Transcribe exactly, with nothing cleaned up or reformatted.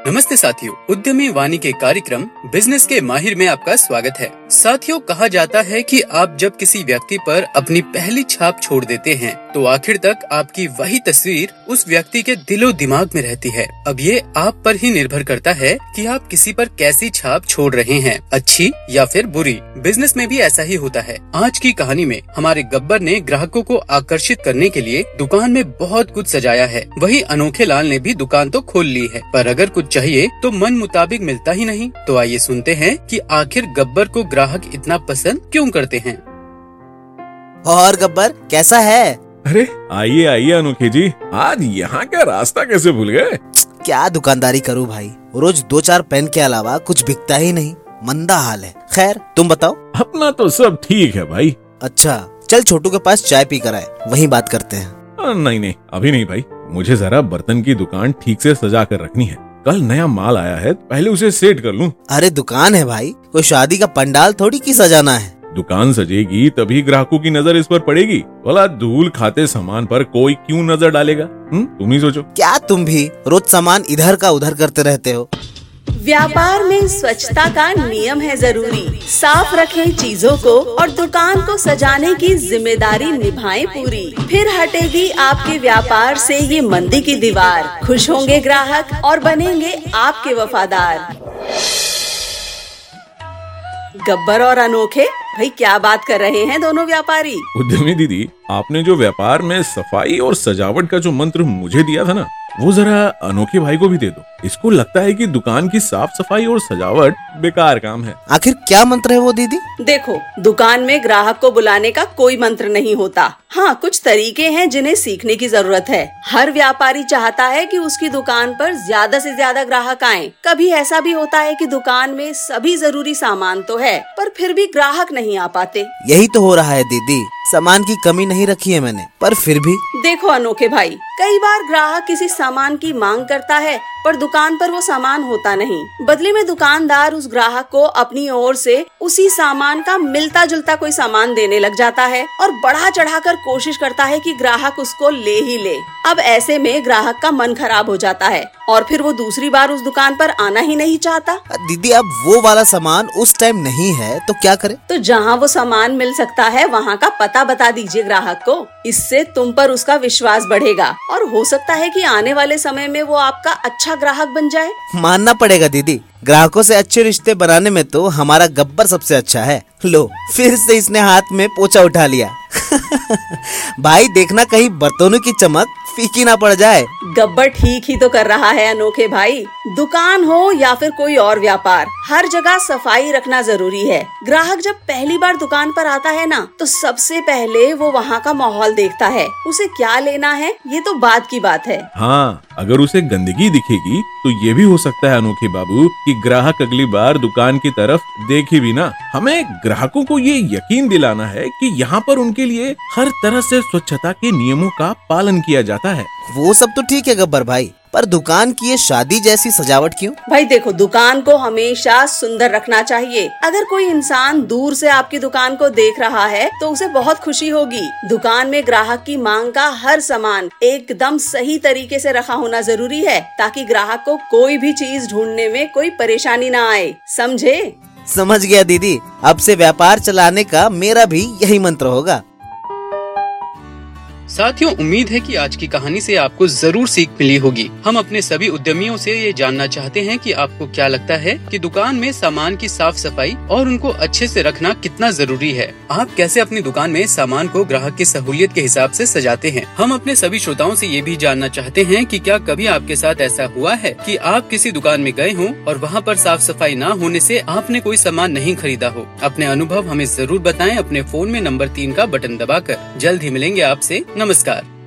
नमस्ते साथियों, उद्यमी वाणी के कार्यक्रम बिजनेस के माहिर में आपका स्वागत है। साथियों, कहा जाता है कि आप जब किसी व्यक्ति पर अपनी पहली छाप छोड़ देते हैं तो आखिर तक आपकी वही तस्वीर उस व्यक्ति के दिलो दिमाग में रहती है। अब ये आप पर ही निर्भर करता है कि आप किसी पर कैसी छाप छोड़ रहे हैं, अच्छी या फिर बुरी। बिजनेस में भी ऐसा ही होता है। आज की कहानी में हमारे गब्बर ने ग्राहकों को आकर्षित करने के लिए दुकान में बहुत कुछ सजाया है। वही अनोखे लाल ने भी दुकान तो खोल ली है, पर अगर कुछ चाहिए तो मन मुताबिक मिलता ही नहीं। तो आइए सुनते हैं कि आखिर गब्बर को ग्राहक इतना पसंद क्यों करते हैं। और गब्बर कैसा है? अरे आइए आइए अनोखे जी, आज यहाँ का रास्ता कैसे भूल गए? क्या दुकानदारी करूं भाई, रोज दो चार पेन के अलावा कुछ बिकता ही नहीं, मंदा हाल है। खैर तुम बताओ। अपना तो सब ठीक है भाई। अच्छा चल छोटू के पास चाय पी कर आए, वहीं बात करते हैं। आ, नहीं नहीं अभी नहीं भाई, मुझे जरा बर्तन की दुकान ठीक से सजा कर रखनी है। कल नया माल आया है, पहले उसे सेट कर लूं। अरे दुकान है भाई, कोई शादी का पंडाल थोड़ी की सजाना है। दुकान सजेगी तभी ग्राहकों की नजर इस पर पड़ेगी। भला धूल खाते सामान पर कोई क्यों नजर डालेगा? हुँ? तुम ही सोचो। क्या तुम भी रोज सामान इधर का उधर करते रहते हो? व्यापार में स्वच्छता का नियम है जरूरी। साफ रखें चीजों को और दुकान को सजाने की जिम्मेदारी निभाएं पूरी। फिर हटेगी आपके व्यापार से ये मंदी की दीवार। खुश होंगे ग्राहक और बनेंगे आपके वफादार। गब्बर और अनोखे भाई क्या बात कर रहे हैं दोनों व्यापारी। उद्यमी दीदी, आपने जो व्यापार में सफाई और सजावट का जो मंत्र मुझे दिया था ना, वो जरा अनोखे भाई को भी दे दो। इसको लगता है कि दुकान की साफ सफाई और सजावट बेकार काम है। आखिर क्या मंत्र है वो दीदी? देखो, दुकान में ग्राहक को बुलाने का कोई मंत्र नहीं होता। हाँ, कुछ तरीके हैं जिन्हें सीखने की जरूरत है। हर व्यापारी चाहता है कि उसकी दुकान पर ज्यादा से ज्यादा ग्राहक आएं। कभी ऐसा भी होता है कि दुकान में सभी जरूरी सामान तो है, पर फिर भी ग्राहक नहीं आ पाते। यही तो हो रहा है दीदी, सामान की कमी नहीं रखी है मैंने, पर फिर भी। देखो अनोखे भाई, कई बार ग्राहक किसी सामान की मांग करता है पर दुकान पर वो सामान होता नहीं। बदले में दुकानदार उस ग्राहक को अपनी ओर से उसी सामान का मिलता जुलता कोई सामान देने लग जाता है और बढ़ा चढ़ाकर कोशिश करता है कि ग्राहक उसको ले ही ले। अब ऐसे में ग्राहक का मन खराब हो जाता है और फिर वो दूसरी बार उस दुकान पर आना ही नहीं चाहता। दीदी अब वो वाला सामान उस टाइम नहीं है तो क्या करे? तो जहाँ वो सामान मिल सकता है वहाँ का पता बता दीजिए ग्राहक को। इससे तुम पर उसका विश्वास बढ़ेगा और हो सकता है कि आने वाले समय में वो आपका अच्छा ग्राहक बन जाए। मानना पड़ेगा दीदी, ग्राहकों से अच्छे रिश्ते बनाने में तो हमारा गब्बर सबसे अच्छा है। लो फिर से इसने हाथ में पोछा उठा लिया। भाई देखना कहीं बर्तनों की चमक फीकी ना पड़ जाए। गब्बर ठीक ही तो कर रहा है अनोखे भाई। दुकान हो या फिर कोई और व्यापार, हर जगह सफाई रखना जरूरी है। ग्राहक जब पहली बार दुकान पर आता है ना, तो सबसे पहले वो वहाँ का माहौल देखता है। उसे क्या लेना है ये तो बात की बात है। हाँ, अगर उसे गंदगी दिखेगी तो ये भी हो सकता है अनोखे बाबू कि ग्राहक अगली बार दुकान की तरफ देखे भी ना। हमें ग्राहकों को ये यकीन दिलाना है कि यहाँ पर उनके लिए हर तरह से स्वच्छता के नियमों का पालन किया जाता है। वो सब तो ठीक है गब्बर भाई, पर दुकान की ये शादी जैसी सजावट क्यों? भाई देखो, दुकान को हमेशा सुंदर रखना चाहिए। अगर कोई इंसान दूर से आपकी दुकान को देख रहा है तो उसे बहुत खुशी होगी। दुकान में ग्राहक की मांग का हर सामान एकदम सही तरीके से रखा होना जरूरी है, ताकि ग्राहक को कोई भी चीज ढूंढने में कोई परेशानी ना आए। समझे? समझ गया दीदी, अब से व्यापार चलाने का मेरा भी यही मंत्र होगा। साथियों, उम्मीद है कि आज की कहानी से आपको जरूर सीख मिली होगी। हम अपने सभी उद्यमियों से ये जानना चाहते हैं कि आपको क्या लगता है कि दुकान में सामान की साफ सफाई और उनको अच्छे से रखना कितना जरूरी है। आप कैसे अपनी दुकान में सामान को ग्राहक की सहूलियत के हिसाब से सजाते हैं। हम अपने सभी श्रोताओं से ये भी जानना चाहते हैं कि क्या कभी आपके साथ ऐसा हुआ है कि आप किसी दुकान में गए हों और वहाँ पर साफ सफाई न होने से आपने कोई सामान नहीं खरीदा हो। अपने अनुभव हमें जरूर बताएं अपने फोन में नंबर तीन का बटन दबाकर। जल्द ही मिलेंगे आपसे। नमस्कार।